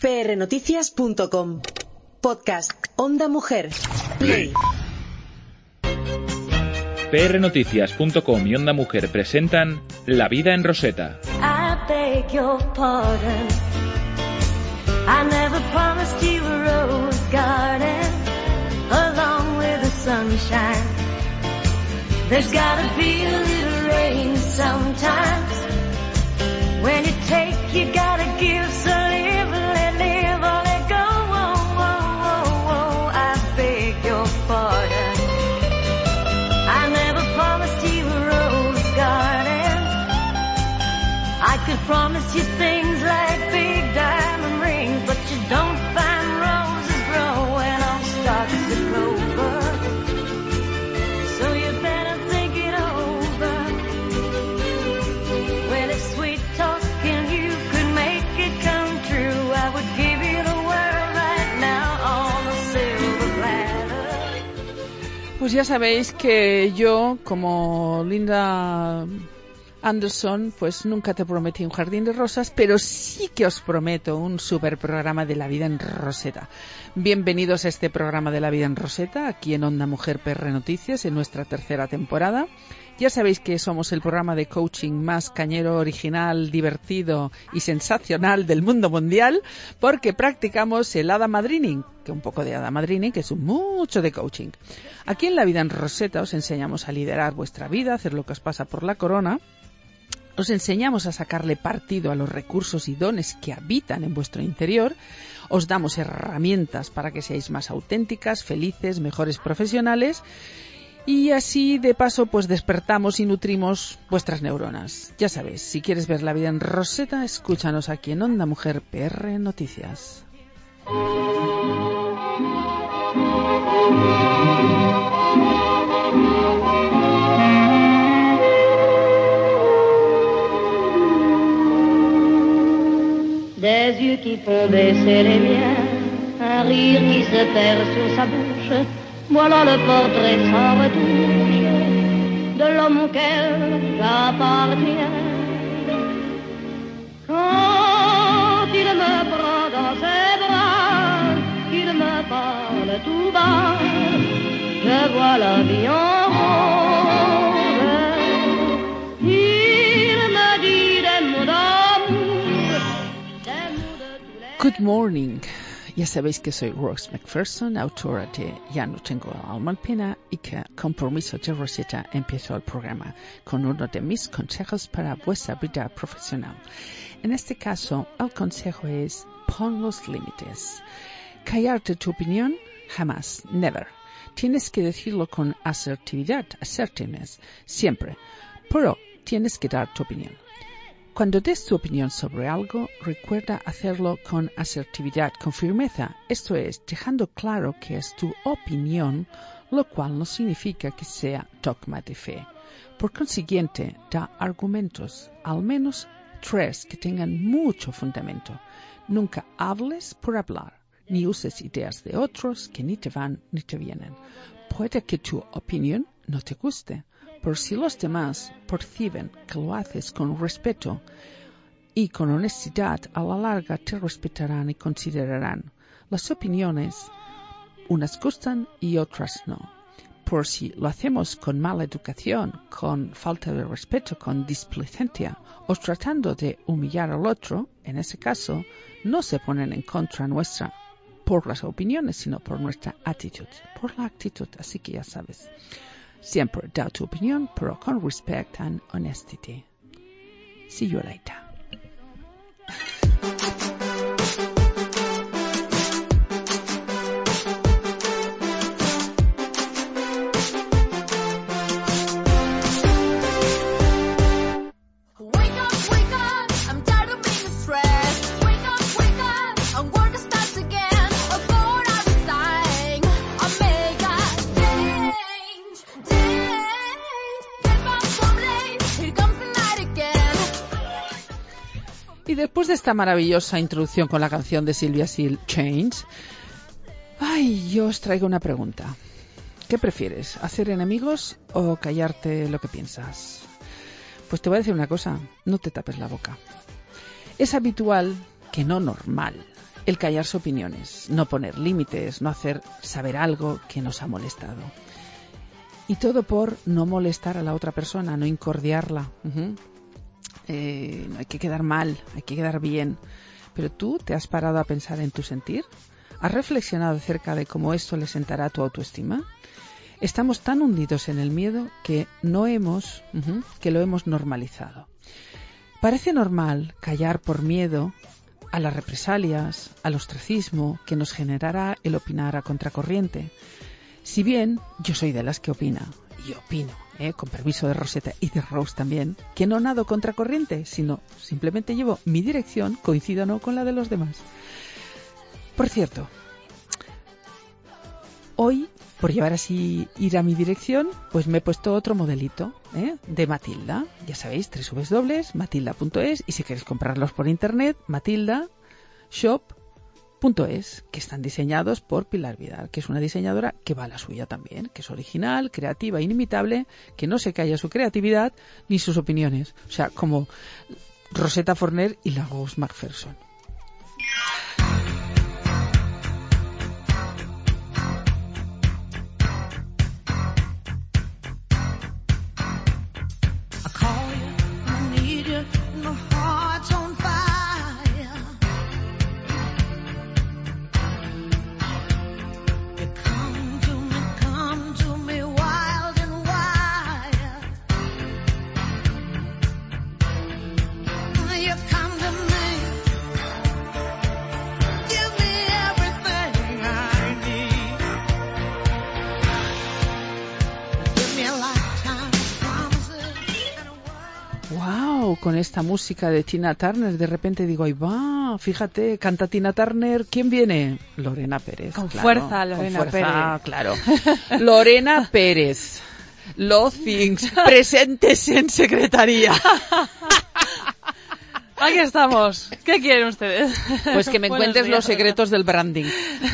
prnoticias.com. Podcast Onda Mujer. Play. prnoticias.com y Onda Mujer presentan La vida en Rosetta. I beg your pardon. I never promised you a rose garden along with the sunshine. There's gotta be a little rain sometimes. When you take, you gotta give, so live, let live, or let go. Oh, oh, oh, oh, I beg your pardon. I never promised you a rose garden. I could promise you things like big diamond rings, but you don't find roses growing on stalks of clover. So you better think it over. Well, if sweet talking you could make it come true, I would give you the world right now on a silver platter. Pues ya sabéis que yo, como Linda Anderson, pues nunca te prometí un jardín de rosas, pero sí que os prometo un super programa de La vida en Rosetta. Bienvenidos a este programa de La vida en Rosetta, aquí en Onda Mujer PR Noticias, en nuestra tercera temporada. Ya sabéis que somos el programa de coaching más cañero, original, divertido y sensacional del mundo mundial, porque practicamos el Hada Madrining, que un poco de Hada Madrining, que es mucho de coaching. Aquí en La vida en Rosetta os enseñamos a liderar vuestra vida, hacer lo que os pasa por la corona. Os enseñamos a sacarle partido a los recursos y dones que habitan en vuestro interior. Os damos herramientas para que seáis más auténticas, felices, mejores profesionales. Y así, de paso, pues despertamos y nutrimos vuestras neuronas. Ya sabes, si quieres ver La vida en Rosetta, escúchanos aquí en Onda Mujer PR Noticias. Des yeux qui font baisser les miens, un rire qui se perd sur sa bouche, voilà le portrait sans retouche de l'homme auquel j'appartiens. Quand il me prend dans ses bras, qu'il me parle tout bas, je vois la vie en rose. Il me dit des mots d'amour. Good morning. Ya sabéis que soy Rose McPherson, autora de Ya no tengo alma en pena, y que, con permiso de Rosetta, empiezo el programa con uno de mis consejos para vuestra vida profesional. En este caso, el consejo es: pon los límites. Callarte tu opinión, jamás, never. Tienes que decirlo con asertividad, assertiveness, siempre, pero tienes que dar tu opinión. Cuando des tu opinión sobre algo, recuerda hacerlo con asertividad, con firmeza. Esto es, dejando claro que es tu opinión, lo cual no significa que sea dogma de fe. Por consiguiente, da argumentos, al menos 3 que tengan mucho fundamento. Nunca hables por hablar, ni uses ideas de otros que ni te van ni te vienen. Puede que tu opinión no te guste, pero si los demás perciben que lo haces con respeto y con honestidad, a la larga te respetarán y considerarán. Las opiniones, unas gustan y otras no. Por si lo hacemos con mala educación, con falta de respeto, con displicencia o tratando de humillar al otro, en ese caso, no se ponen en contra nuestra por las opiniones, sino por nuestra actitud, por la actitud. Así que ya sabes. Siempre da tu opinión, pero con respect and honesty. See you later. Y después de esta maravillosa introducción con la canción de Sylvia Seal, Change, yo os traigo una pregunta. ¿Qué prefieres, hacer enemigos o callarte lo que piensas? Pues te voy a decir una cosa, no te tapes la boca. Es habitual, que no normal, el callarse opiniones, no poner límites, no hacer saber algo que nos ha molestado. Y todo por no molestar a la otra persona, no incordiarla. No hay que quedar mal, hay que quedar bien. Pero tú te has parado a pensar en tu sentir. ¿Has reflexionado acerca de cómo esto le sentará a tu autoestima? Estamos tan hundidos en el miedo que lo hemos normalizado. Parece normal callar por miedo a las represalias, al ostracismo que nos generará el opinar a contracorriente. Si bien yo soy de las que opina, y opino, con permiso de Rosetta y de Rose también, que no nado contracorriente, sino simplemente llevo mi dirección, coincido o no con la de los demás. Por cierto, hoy, por llevar así ir a mi dirección, pues me he puesto otro modelito de Matilda. Ya sabéis, www.matilda.es, y si queréis comprarlos por internet, matildashop.es, que están diseñados por Pilar Vidal, que es una diseñadora que va a la suya también, que es original, creativa, inimitable, que no se calla su creatividad ni sus opiniones. O sea, como Rosetta Forner y la Rose McPherson. Con esta música de Tina Turner, de repente digo, ahí va, fíjate, canta Tina Turner, ¿quién viene? Lorena Pérez. Con claro, fuerza, Lorena con fuerza, Pérez. Claro. Lorena Pérez. Lothings, presentes en secretaría. Aquí estamos. ¿Qué quieren ustedes? Pues que me cuentes los secretos del branding.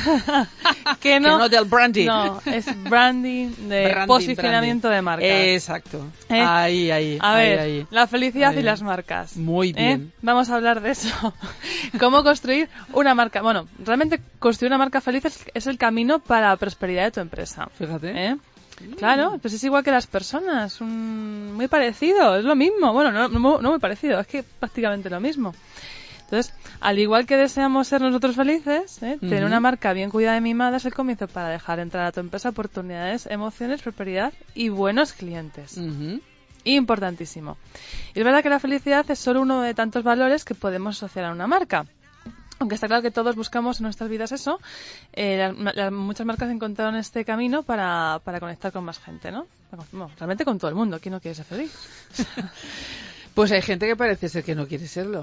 Que no del branding. No, es branding de posicionamiento de marcas. Exacto. Ahí. A ver, ahí. la felicidad Ahí. Y las marcas. Muy bien. Vamos a hablar de eso. Cómo construir una marca. Bueno, realmente construir una marca feliz es el camino para la prosperidad de tu empresa. Fíjate. Claro, pues es igual que las personas, muy parecido, es lo mismo. Bueno, no muy parecido, es que prácticamente lo mismo. Entonces, al igual que deseamos ser nosotros felices, tener una marca bien cuidada y mimada es el comienzo para dejar entrar a tu empresa oportunidades, emociones, prosperidad y buenos clientes. Importantísimo. Y es verdad que la felicidad es solo uno de tantos valores que podemos asociar a una marca. Aunque está claro que todos buscamos en nuestras vidas eso, muchas marcas encontraron este camino para conectar con más gente, ¿no? Bueno, realmente con todo el mundo. ¿Quién no quiere ser feliz? Pues hay gente que parece ser que no quiere serlo.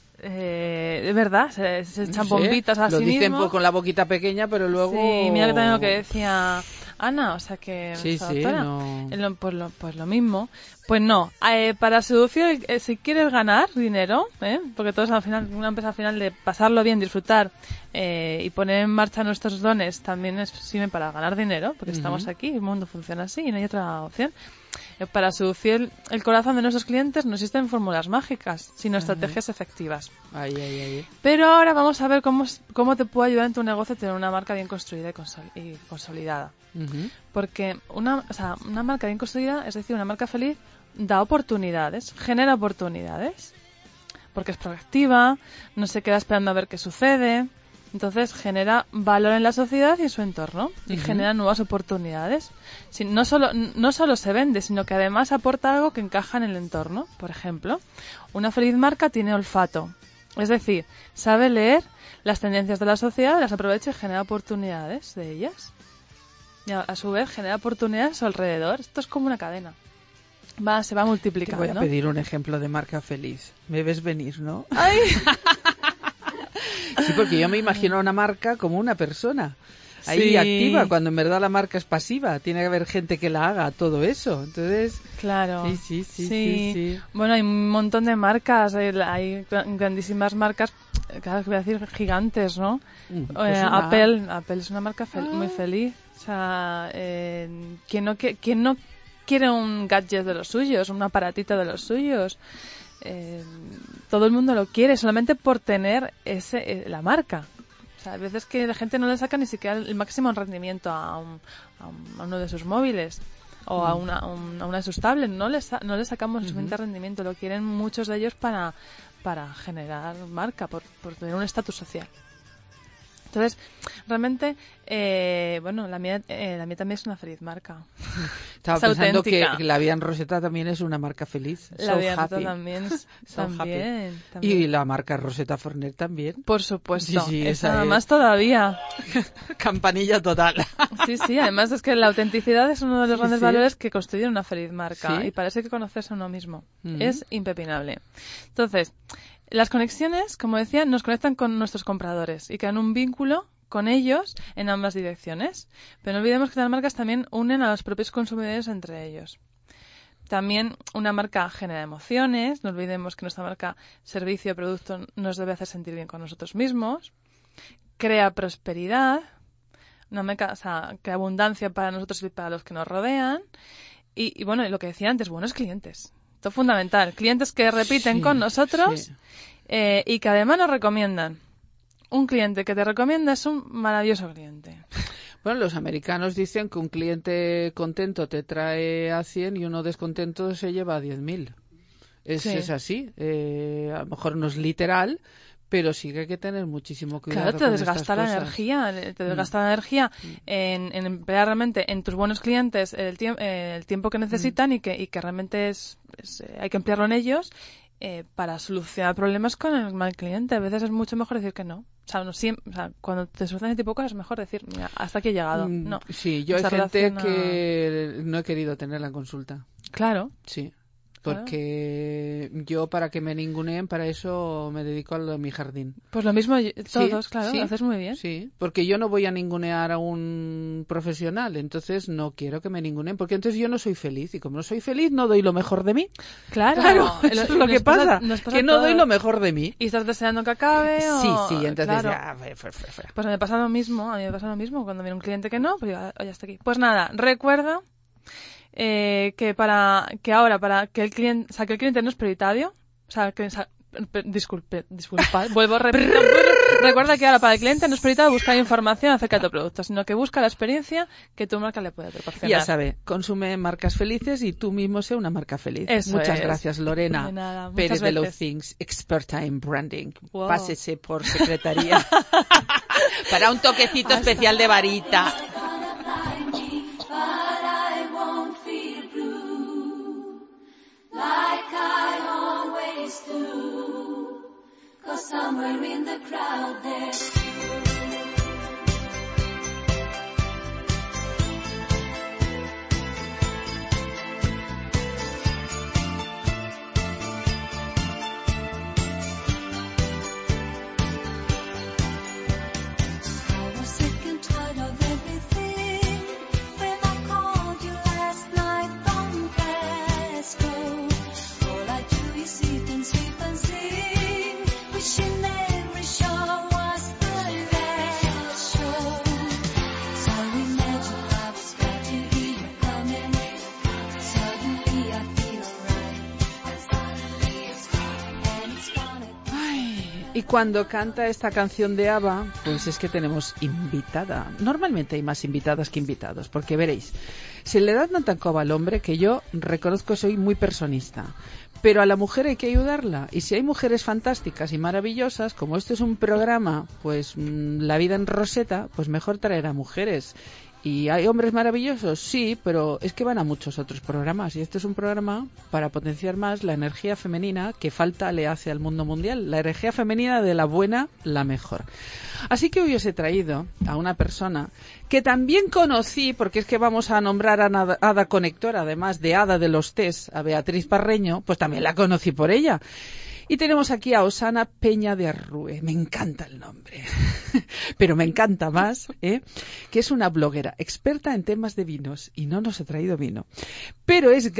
De verdad, se echan bombitas a sí mismo. Lo dicen pues, con la boquita pequeña, pero luego... Sí, mira que también lo que decía Ana, o sea que... Sí, doctora, no... Pues lo mismo. Pues no, para seducir, si quieres ganar dinero, porque todos al final, una empresa al final de pasarlo bien, disfrutar y poner en marcha nuestros dones también sirve para ganar dinero, porque estamos aquí, el mundo funciona así y no hay otra opción. Para seducir el corazón de nuestros clientes no existen fórmulas mágicas, sino estrategias efectivas. Ay. Pero ahora vamos a ver cómo te puede ayudar en tu negocio tener una marca bien construida y consolidada. Porque una marca bien construida, es decir, una marca feliz, da oportunidades, genera oportunidades, porque es proactiva, no se queda esperando a ver qué sucede. Entonces genera valor en la sociedad y en su entorno y genera nuevas oportunidades. No solo se vende, sino que además aporta algo que encaja en el entorno. Por ejemplo, una feliz marca tiene olfato, es decir, sabe leer las tendencias de la sociedad, las aprovecha y genera oportunidades de ellas. Y a su vez genera oportunidades a su alrededor. Esto es como una cadena. Se va multiplicando. Te voy a pedir un ejemplo de marca feliz. Me ves venir, ¿no? ¡Ay! Sí, porque yo me imagino una marca como una persona ahí activa, cuando en verdad la marca es pasiva. Tiene que haber gente que la haga, todo eso. Entonces, claro. Sí. Bueno, hay un montón de marcas, hay grandísimas marcas, claro que voy a decir gigantes, ¿no? Pues Apple es una marca muy feliz. O sea, ¿quién no quiere un gadget de los suyos, un aparatito de los suyos? Todo el mundo lo quiere solamente por tener la marca. O sea, hay veces que la gente no le saca ni siquiera el máximo rendimiento a uno de sus móviles o a una de sus tablets. No le sacamos el suficiente rendimiento. Lo quieren muchos de ellos para generar marca, por tener un estatus social. Entonces, realmente, la mía también es una feliz marca. Estaba es pensando auténtica. que la vida en Rosetta también es una marca feliz. La So vida en happy. Rosetta también. So también. Y la marca Rosetta Forner también. Por supuesto. Sí, esa esa más es. todavía. Campanilla total. Sí, además es que la autenticidad es uno de los grandes sí. valores que constituyen una feliz marca. Sí. Y parece que conocerse a uno mismo. Es impepinable. Entonces, las conexiones, como decía, nos conectan con nuestros compradores y crean un vínculo con ellos en ambas direcciones. Pero no olvidemos que las marcas también unen a los propios consumidores entre ellos. También una marca genera emociones. No olvidemos que nuestra marca, servicio o producto nos debe hacer sentir bien con nosotros mismos. Crea prosperidad. Una marca, crea abundancia para nosotros y para los que nos rodean. Y bueno, lo que decía antes, buenos clientes. Esto es fundamental. Clientes que repiten con nosotros y que además nos recomiendan. Un cliente que te recomienda es un maravilloso cliente. Bueno, los americanos dicen que un cliente contento te trae a 100 y uno descontento se lleva a 10.000. Es así. A lo mejor no es literal, pero sí que hay que tener muchísimo cuidado. Claro, te con desgasta estas la cosas. energía. Te desgasta la energía en emplear realmente en tus buenos clientes el tiempo que necesitan y que realmente hay que emplearlo en ellos para solucionar problemas con el mal cliente. A veces es mucho mejor decir que no. Cuando te suceden este tipo de cosas es mejor decir, mira, hasta aquí he llegado. No. Sí, yo hay Esta gente relación que no he querido tenerla en consulta. Claro. Sí, porque yo para que me ninguneen, para eso me dedico a mi jardín. Pues lo mismo todos, Sí, claro, sí, lo haces muy bien. Sí, porque yo no voy a ningunear a un profesional, entonces no quiero que me ninguneen, porque entonces yo no soy feliz, y como no soy feliz no doy lo mejor de mí. Claro, Eso es lo que pasa, que no doy lo mejor de mí. ¿Y estás deseando que acabe? Sí, entonces claro. ya... fuera. Pues me pasa lo mismo, a mí me pasa lo mismo cuando viene un cliente que no, pues ya está aquí. Pues nada, recuerda que para que el cliente no es prioritario, disculpa, repito, recuerda que ahora para el cliente no es prioritario buscar información acerca de tu producto, sino que busca la experiencia que tu marca le puede proporcionar. Ya sabe, consume marcas felices y tú mismo sé una marca feliz. Eso Muchas es. gracias, Lorena De nada, Pérez muchas de Low veces. Things, experta en branding. Wow. Pásese por secretaría para un toquecito especial de varita. Like I always do, 'cause somewhere in the crowd there's I was sick and tired of everything when I called you last night from Glasgow. All I do is sit and sleep and sing, wishing every show was the last show. So imagine I was glad to hear you coming. Suddenly I feel alright, and suddenly it's gone, and it's gonna be. Ay, y cuando canta esta canción de ABBA, pues es que tenemos invitada. Normalmente hay más invitadas que invitados, porque veréis, se le da tanta coba al hombre que yo reconozco que soy muy personista. Pero a la mujer hay que ayudarla. Y si hay mujeres fantásticas y maravillosas, como este es un programa, pues La vida en Rosetta, pues mejor traer a mujeres. ¿Y hay hombres maravillosos? Sí, pero es que van a muchos otros programas. Y este es un programa para potenciar más la energía femenina que falta le hace al mundo mundial. La energía femenina de la buena, la mejor. Así que hoy os he traído a una persona que también conocí, porque es que vamos a nombrar a Hada Conectora, además de Hada de los Tés, a Beatriz Parreño, pues también la conocí por ella. Y tenemos aquí a Osana Peña de Arrue. Me encanta el nombre, pero me encanta más, que es una bloguera experta en temas de vinos, y no nos ha traído vino, pero es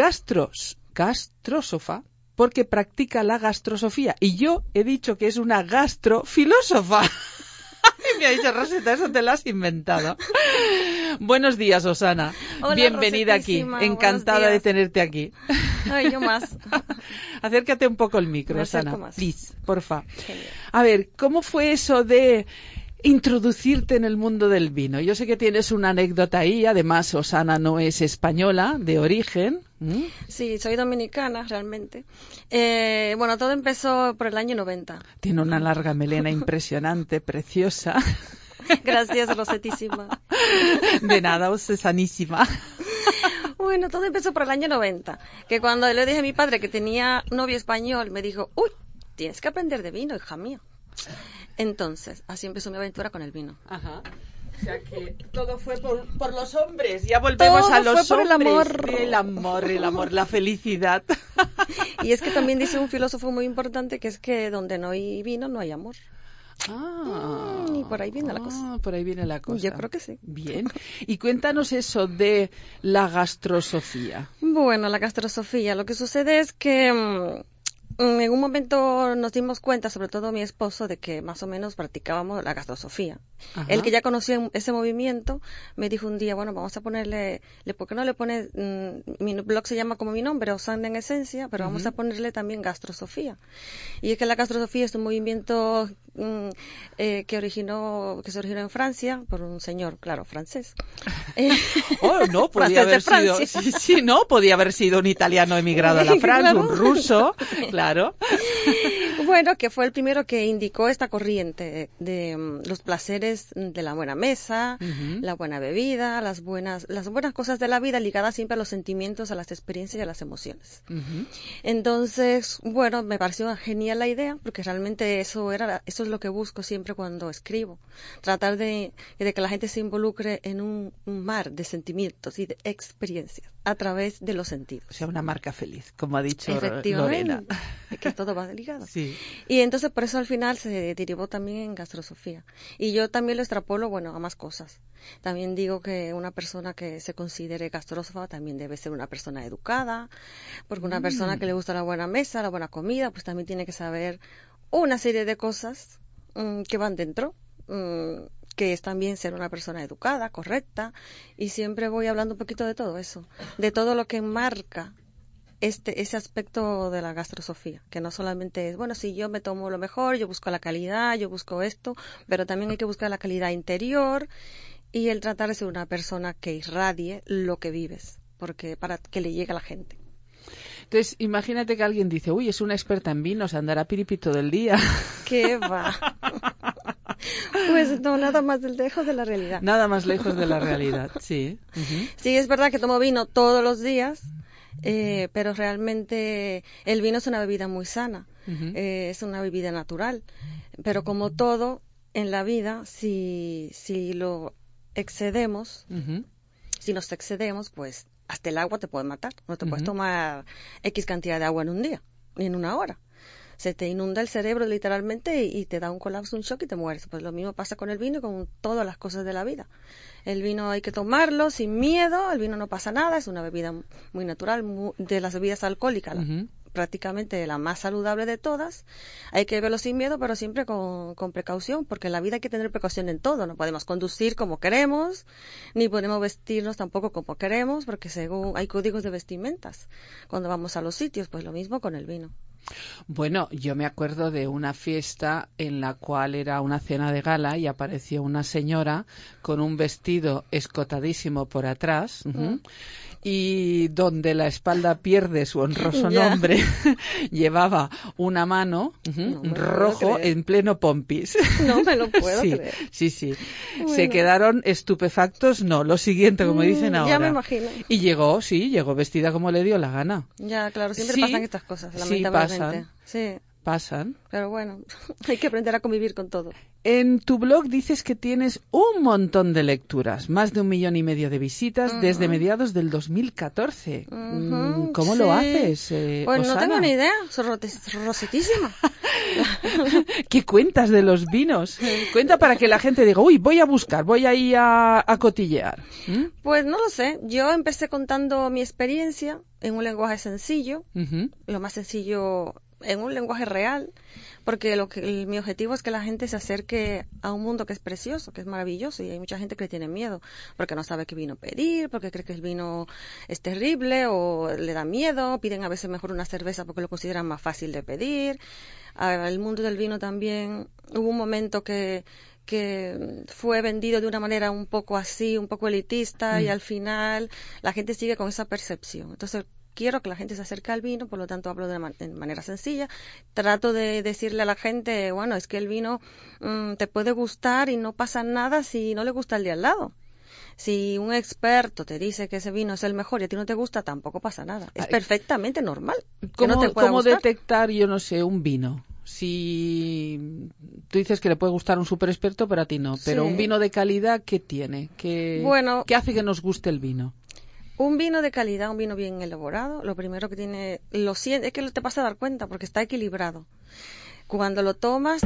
gastrósofa, porque practica la gastrosofía, y yo he dicho que es una gastrofilósofa. Y me ha dicho, Rosetta, eso te lo has inventado. Buenos días, Osana. Hola, bienvenida aquí. Rosetísima. Encantada de tenerte aquí. Ay, yo más. Acércate un poco el micro, Me Osana. acerco más. Please, porfa. Genial. A ver, ¿cómo fue eso de introducirte en el mundo del vino? Yo sé que tienes una anécdota ahí, además Osana no es española de origen. Sí, soy dominicana realmente. Bueno, todo empezó por el año 90. Tiene una larga melena impresionante, preciosa. Gracias, Rosetísima. De nada, Osanísima. Bueno, todo empezó por el año 90, que cuando le dije a mi padre que tenía novio español, me dijo, uy, tienes que aprender de vino, hija mía. Entonces, así empezó mi aventura con el vino. Ajá. O sea que todo fue por los hombres. Ya volvemos todo a los fue por hombres. El amor, la felicidad. Y es que también dice un filósofo muy importante que es que donde no hay vino no hay amor. Y por ahí viene la cosa. Por ahí viene la cosa. Yo creo que sí. Bien. Y cuéntanos eso de la gastrosofía. Bueno, la gastrosofía. Lo que sucede es que en un momento nos dimos cuenta, sobre todo mi esposo, de que más o menos practicábamos la gastrosofía. Ajá. Él, que ya conocía ese movimiento, me dijo un día, bueno, vamos a ponerle, ¿por qué no le pones, mi blog se llama como mi nombre, Osana en esencia, pero vamos a ponerle también gastrosofía? Y es que la gastrosofía es un movimiento que se originó en Francia por un señor, claro, francés. No, podía haber sido, sí, no, podía haber sido un italiano emigrado a la Francia, claro. Un ruso, claro. Bueno, que fue el primero que indicó esta corriente de los placeres de la buena mesa, la buena bebida, las buenas cosas de la vida ligadas siempre a los sentimientos, a las experiencias y a las emociones. Entonces, bueno, me pareció genial la idea, porque realmente eso es lo que busco siempre cuando escribo. Tratar de que la gente se involucre en un mar de sentimientos y de experiencias a través de los sentidos. O sea, una marca feliz, como ha dicho Lorena. Que todo va ligado. Sí. Y entonces por eso al final se derivó también en gastrosofía. Y yo también lo extrapolo, bueno, a más cosas. También digo que una persona que se considere gastrósofa también debe ser una persona educada, porque una persona que le gusta la buena mesa, la buena comida, pues también tiene que saber una serie de cosas que van dentro, que es también ser una persona educada, correcta, y siempre voy hablando un poquito de todo eso, de todo lo que marca ese aspecto de la gastrosofía, que no solamente es, bueno, si yo me tomo lo mejor, yo busco la calidad, yo busco esto, pero también hay que buscar la calidad interior y el tratar de ser una persona que irradie lo que vives, porque para que le llegue a la gente. Entonces, imagínate que alguien dice, uy, es una experta en vinos, andará piripito del día. ¿Qué va? Pues no, nada más lejos de la realidad. Nada más lejos de la realidad, sí. Sí, es verdad que tomo vino todos los días, pero realmente el vino es una bebida muy sana, es una bebida natural, pero como todo en la vida, si lo excedemos, si nos excedemos, pues hasta el agua te puede matar. No te puedes tomar X cantidad de agua en un día, ni en una hora. Se te inunda el cerebro literalmente y te da un colapso, un shock y te mueres. Pues lo mismo pasa con el vino y con todas las cosas de la vida. El vino hay que tomarlo sin miedo, el vino no pasa nada, es una bebida muy natural, de las bebidas alcohólicas, prácticamente la más saludable de todas. Hay que beberlo sin miedo, pero siempre con precaución, porque en la vida hay que tener precaución en todo. No podemos conducir como queremos, ni podemos vestirnos tampoco como queremos, porque según hay códigos de vestimentas cuando vamos a los sitios. Pues lo mismo con el vino. Bueno, yo me acuerdo de una fiesta en la cual era una cena de gala y apareció una señora con un vestido escotadísimo por atrás y donde la espalda pierde su honroso nombre, llevaba una mano rojo en pleno pompis. No me lo puedo creer. Sí. Bueno. Se quedaron estupefactos, no, lo siguiente, como dicen ahora. Ya me imagino. Y llegó vestida como le dio la gana. Ya, claro, siempre pasan estas cosas, lamentablemente. Sí, pasan. Pero bueno, hay que aprender a convivir con todo. En tu blog dices que tienes un montón de lecturas, más de 1,5 millones de visitas desde mediados del 2014. ¿Cómo lo haces, Pues Osana? no tengo ni idea, soy rosetísima. ¿Qué cuentas de los vinos? Cuenta para que la gente diga, uy, voy a buscar, voy a ir a cotillear. Pues no lo sé, yo empecé contando mi experiencia en un lenguaje sencillo, lo más sencillo en un lenguaje real, porque mi objetivo es que la gente se acerque a un mundo que es precioso, que es maravilloso, y hay mucha gente que le tiene miedo, porque no sabe qué vino pedir, porque cree que el vino es terrible, o le da miedo, piden a veces mejor una cerveza porque lo consideran más fácil de pedir. El mundo del vino también, hubo un momento que fue vendido de una manera un poco así, un poco elitista, y al final la gente sigue con esa percepción. Entonces, quiero que la gente se acerque al vino, por lo tanto hablo de manera sencilla. Trato de decirle a la gente, bueno, es que el vino te puede gustar y no pasa nada si no le gusta el de al lado. Si un experto te dice que ese vino es el mejor y a ti no te gusta, tampoco pasa nada. Es perfectamente normal. ¿Cómo detectar, yo no sé, un vino? Si tú dices que le puede gustar a un super experto, pero a ti no. Pero un vino de calidad, ¿qué tiene? ¿Qué hace que nos guste el vino? Un vino de calidad, un vino bien elaborado, lo primero que tiene, es que te vas a dar cuenta porque está equilibrado. Cuando lo tomas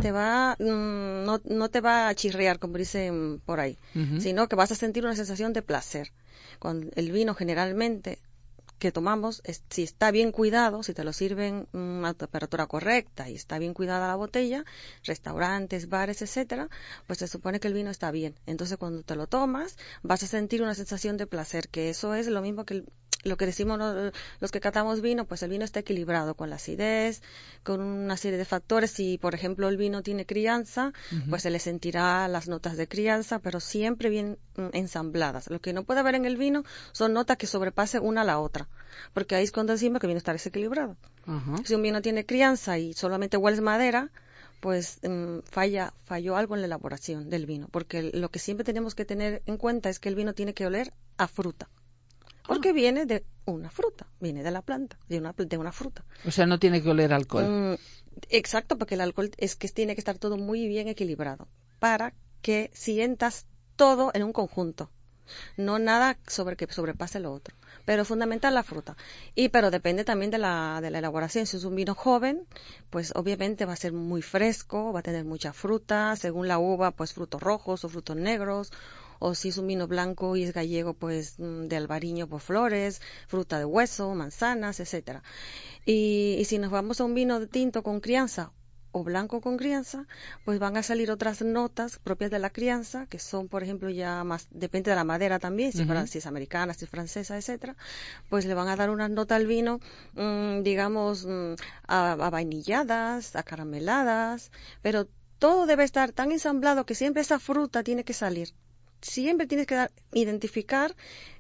no te va a chirriar, como dicen por ahí, sino que vas a sentir una sensación de placer. Cuando el vino generalmente que tomamos, si está bien cuidado, si te lo sirven a temperatura correcta y está bien cuidada la botella, restaurantes, bares, etcétera, pues se supone que el vino está bien. Entonces cuando te lo tomas vas a sentir una sensación de placer, que eso es lo mismo que lo que decimos los que catamos vino, pues el vino está equilibrado con la acidez, con una serie de factores. Si, por ejemplo, el vino tiene crianza, pues se le sentirá las notas de crianza, pero siempre bien ensambladas. Lo que no puede haber en el vino son notas que sobrepasen una a la otra, porque ahí es cuando decimos que el vino está desequilibrado. Si un vino tiene crianza y solamente hueles madera, pues falló algo en la elaboración del vino, porque lo que siempre tenemos que tener en cuenta es que el vino tiene que oler a fruta. Porque viene de una fruta, viene de la planta, de una fruta. O sea, no tiene que oler alcohol. Exacto, porque el alcohol es que tiene que estar todo muy bien equilibrado para que sientas todo en un conjunto. No nada que sobrepase lo otro. Pero fundamental la fruta. Pero depende también de la elaboración. Si es un vino joven, pues obviamente va a ser muy fresco, va a tener mucha fruta, según la uva, pues frutos rojos o frutos negros. O si es un vino blanco y es gallego, pues de albariño, pues flores, fruta de hueso, manzanas, etcétera. Y si nos vamos a un vino de tinto con crianza o blanco con crianza, pues van a salir otras notas propias de la crianza, que son, por ejemplo, ya más, depende de la madera también, si es americana, si es francesa, etcétera, pues le van a dar una nota al vino, digamos, a vainilladas, a carameladas, pero todo debe estar tan ensamblado que siempre esa fruta tiene que salir. Siempre tienes que identificar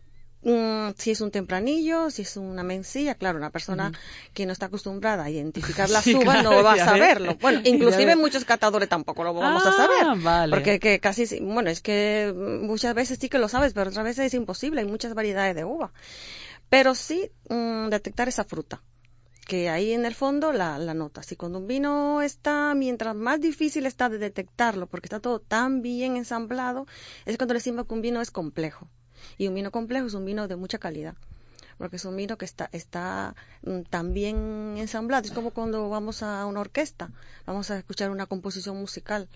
si es un tempranillo, si es una mencilla. Claro, una persona que no está acostumbrada a identificar las uvas no va a saberlo. Bueno, inclusive muchos catadores tampoco lo vamos a saber. Vale. Porque casi, bueno, es que muchas veces sí que lo sabes, pero otras veces es imposible. Hay muchas variedades de uva. Pero sí detectar esa fruta, que ahí en el fondo la nota. Si cuando un vino mientras más difícil está de detectarlo, porque está todo tan bien ensamblado, es cuando decimos que un vino es complejo. Y un vino complejo es un vino de mucha calidad, porque es un vino que está tan bien ensamblado. Es como cuando vamos a una orquesta, vamos a escuchar una composición musical.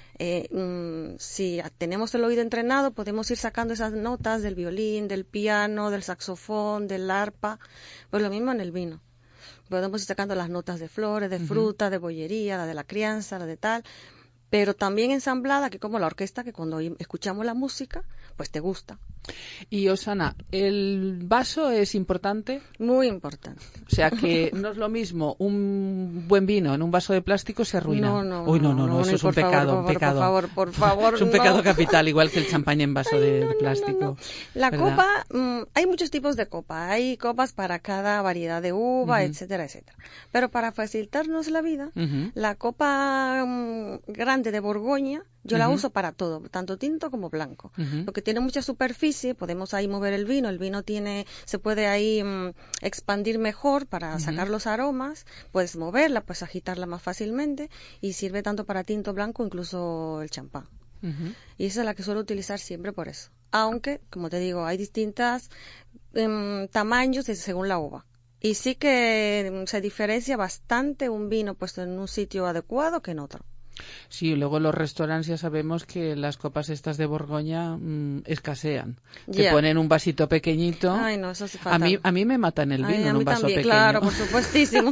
Si tenemos el oído entrenado, podemos ir sacando esas notas del violín, del piano, del saxofón, del arpa. Pues lo mismo en el vino. Podemos ir sacando las notas de flores, de fruta, de bollería, la de la crianza, la de tal, pero también ensamblada, que como la orquesta, que cuando escuchamos la música, pues te gusta. Y Osana, ¿el vaso es importante? Muy importante. O sea que no es lo mismo un buen vino en un vaso de plástico, se arruina. No, eso es un pecado. Por favor, es un pecado capital, igual que el champán en vaso de plástico. No. La ¿verdad? copa, hay muchos tipos de copa. Hay copas para cada variedad de uva, etcétera, etcétera. Pero para facilitarnos la vida, la copa grande de Borgoña, yo la uso para todo, tanto tinto como blanco, porque tiene mucha superficie, podemos ahí mover el vino se puede ahí expandir mejor para sacar los aromas, puedes moverla, puedes agitarla más fácilmente y sirve tanto para tinto blanco, incluso el champán. Y esa es la que suelo utilizar siempre por eso. Aunque, como te digo, hay distintos tamaños según la uva. Y sí que se diferencia bastante un vino puesto en un sitio adecuado que en otro. Sí, luego los restaurantes ya sabemos que las copas estas de Borgoña escasean. Te ponen un vasito pequeñito. Ay, no, eso es fatal. A mí me matan el vino en un vaso también, pequeño. Claro, por supuestísimo.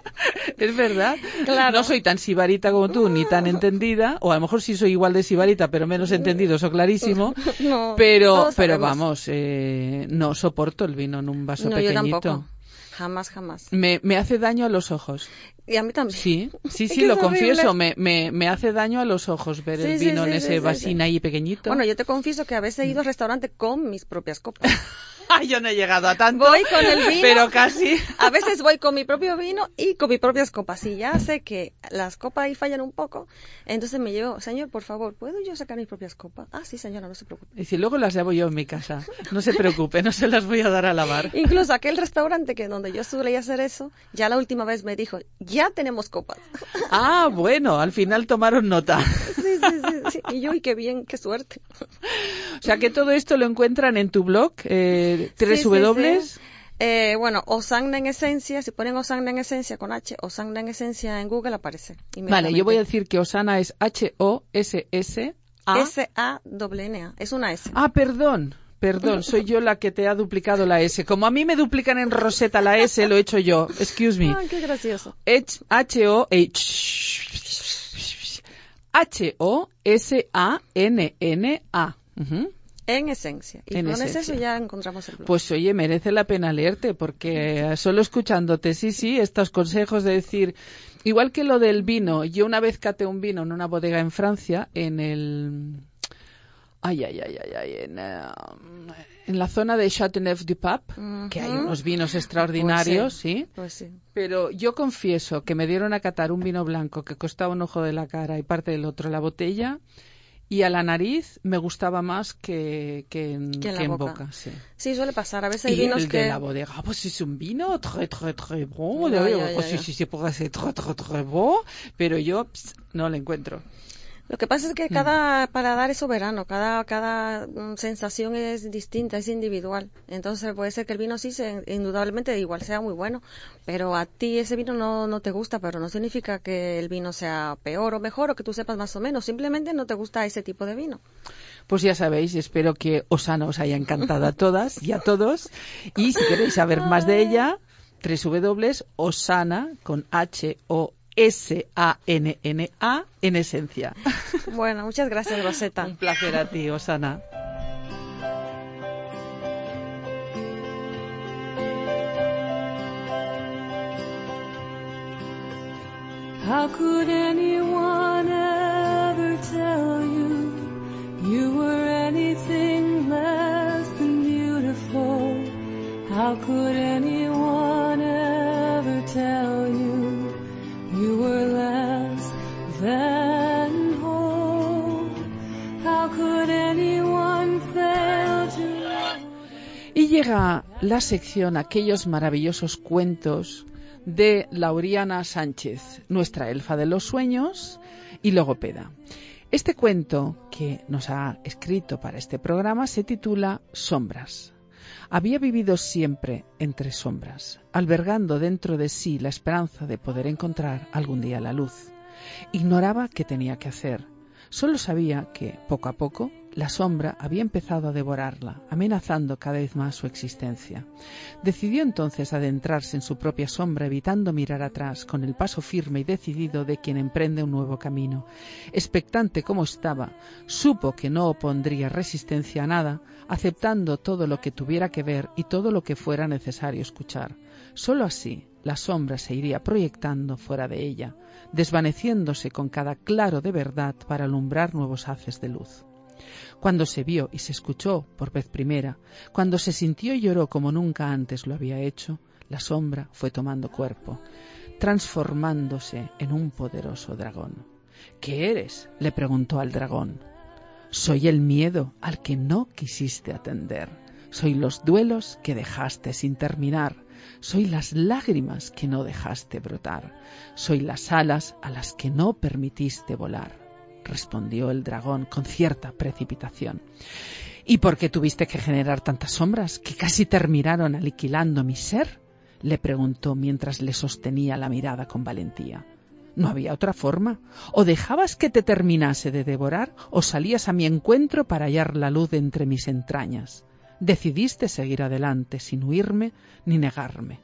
Es verdad. Claro. No soy tan sibarita como tú, ni tan entendida, o a lo mejor sí soy igual de sibarita, pero menos entendido, eso clarísimo. No, pero sabemos. vamos, no soporto el vino en un vaso No, pequeñito. yo tampoco. Jamás. Me hace daño a los ojos. Y a mí también. Sí, Es que lo es confieso, horrible. me hace daño a los ojos ver el vino en ese vasín ahí pequeñito. Bueno, yo te confieso que a veces he ido al restaurante con mis propias copas. Yo no he llegado a tanto, Voy con el vino, pero casi. A veces voy con mi propio vino y con mis propias copas. Y ya sé que las copas ahí fallan un poco, entonces me llevo, señor, por favor, ¿puedo yo sacar mis propias copas? Ah, sí, señora, no se preocupe. Y si luego las llevo yo en mi casa, no se preocupe, no se las voy a dar a lavar. Incluso aquel restaurante que donde yo solía hacer eso, ya la última vez me dijo, ya tenemos copas. Ah, bueno, al final tomaron nota. Sí. Y yo, y qué bien, qué suerte. O sea que todo esto lo encuentran en tu blog, www. Sí. Bueno, Hosanna en Esencia, si ponen Hosanna en Esencia con H, Hosanna en Esencia en Google aparece. Vale, yo voy a decir que Hosanna es H-O-S-S-A. S-A-N-A, es una S. Ah, perdón, soy yo la que te ha duplicado la S. Como a mí me duplican en Rosetta la S, lo he hecho yo. Excuse me. Ay, qué gracioso. H-O-S-A-N-N-A. En Esencia. Y con eso ya encontramos el blog. Pues oye, merece la pena leerte, porque solo escuchándote, sí, estos consejos de decir, igual que lo del vino, yo una vez caté un vino en una bodega en Francia, en el... en la zona de Châteauneuf-du-Pape, que hay unos vinos extraordinarios, Pues sí. Pero yo confieso que me dieron a catar un vino blanco que costaba un ojo de la cara y parte del otro la botella, y a la nariz me gustaba más que en boca. Sí, suele pasar. A veces hay y vinos el que... de la bodega, pues es un vino très bon. Sí, puede ser très bon, pero yo no lo encuentro. Lo que pasa es que cada paladar es soberano, cada sensación es distinta, es individual. Entonces puede ser que el vino sí, indudablemente igual sea muy bueno, pero a ti ese vino no te gusta, pero no significa que el vino sea peor o mejor o que tú sepas más o menos, simplemente no te gusta ese tipo de vino. Pues ya sabéis, espero que Hosanna os haya encantado a todas y a todos, y si queréis saber más de ella, www.hosanna con H-O-S-A-N-N-A en Esencia. Bueno, muchas gracias, Rosetta. Un placer a ti, Hosanna. How could anyone ever tell you you were anything less than beautiful? How could anyone ever tell you you were less than whole? How could anyone fail to love? Y llega la sección Aquellos maravillosos cuentos de Lauriana Sánchez, nuestra elfa de los sueños y logopeda. Este cuento que nos ha escrito para este programa se titula Sombras. Había vivido siempre entre sombras, albergando dentro de sí la esperanza de poder encontrar algún día la luz. Ignoraba qué tenía que hacer. Solo sabía que, poco a poco, la sombra había empezado a devorarla, amenazando cada vez más su existencia. Decidió entonces adentrarse en su propia sombra, evitando mirar atrás, con el paso firme y decidido de quien emprende un nuevo camino. Expectante como estaba, supo que no opondría resistencia a nada, aceptando todo lo que tuviera que ver y todo lo que fuera necesario escuchar. Solo así, la sombra se iría proyectando fuera de ella, desvaneciéndose con cada claro de verdad para alumbrar nuevos haces de luz. Cuando se vio y se escuchó por vez primera, cuando se sintió y lloró como nunca antes lo había hecho, la sombra fue tomando cuerpo, transformándose en un poderoso dragón. ¿Qué eres?, le preguntó al dragón. Soy el miedo al que no quisiste atender. Soy los duelos que dejaste sin terminar. Soy las lágrimas que no dejaste brotar. Soy las alas a las que no permitiste volar, respondió el dragón con cierta precipitación. ¿Y por qué tuviste que generar tantas sombras que casi terminaron aniquilando mi ser?, le preguntó mientras le sostenía la mirada con valentía. ¿No había otra forma? ¿O dejabas que te terminase de devorar o salías a mi encuentro para hallar la luz entre mis entrañas? Decidiste seguir adelante sin huirme ni negarme.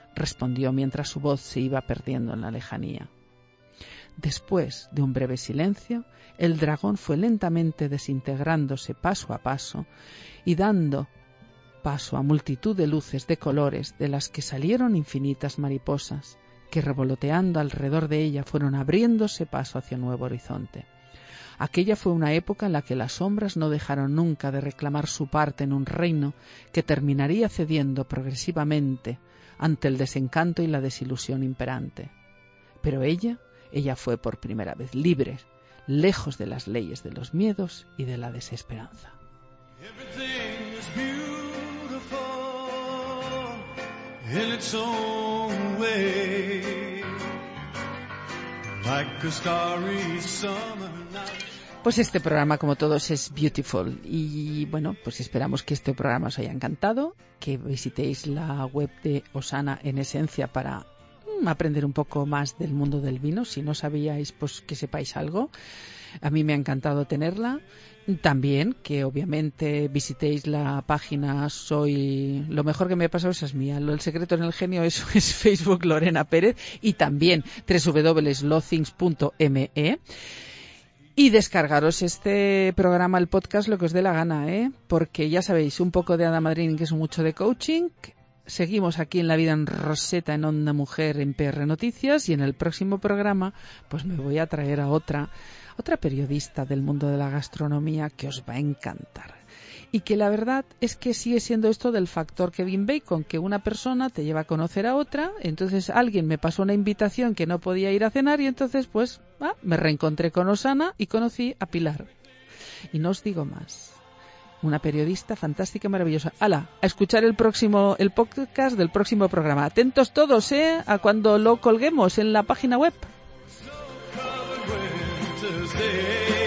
respondió mientras su voz se iba perdiendo en la lejanía. Después de un breve silencio, el dragón fue lentamente desintegrándose paso a paso y dando paso a multitud de luces de colores de las que salieron infinitas mariposas, que revoloteando alrededor de ella fueron abriéndose paso hacia un nuevo horizonte. Aquella fue una época en la que las sombras no dejaron nunca de reclamar su parte en un reino que terminaría cediendo progresivamente ante el desencanto y la desilusión imperante. Pero ella fue por primera vez libre, lejos de las leyes de los miedos y de la desesperanza. In its own way, like a starry summer night. Pues este programa, como todos, es beautiful. Y bueno, pues esperamos que este programa os haya encantado, que visitéis la web de Osana en Esencia para aprender un poco más del mundo del vino. Si no sabíais, pues que sepáis algo. A mí me ha encantado tenerla. También que obviamente visitéis la página Lo mejor que me ha pasado esa es mía. El secreto en el genio es Facebook Lorena Pérez y también www.lothings.me y descargaros este programa, el podcast, lo que os dé la gana, porque ya sabéis, un poco de Hada Madrina, que es mucho de coaching. Seguimos aquí en La Vida en Roseta, en Onda Mujer, en PR Noticias, y en el próximo programa pues me voy a traer a otra periodista del mundo de la gastronomía que os va a encantar. Y que la verdad es que sigue siendo esto del factor Kevin Bacon, que una persona te lleva a conocer a otra. Entonces alguien me pasó una invitación que no podía ir a cenar y entonces pues me reencontré con Osana y conocí a Pilar. Y no os digo más. Una periodista fantástica y maravillosa. ¡Hala! A escuchar el podcast del próximo programa. Atentos todos, a cuando lo colguemos en la página web. Stay.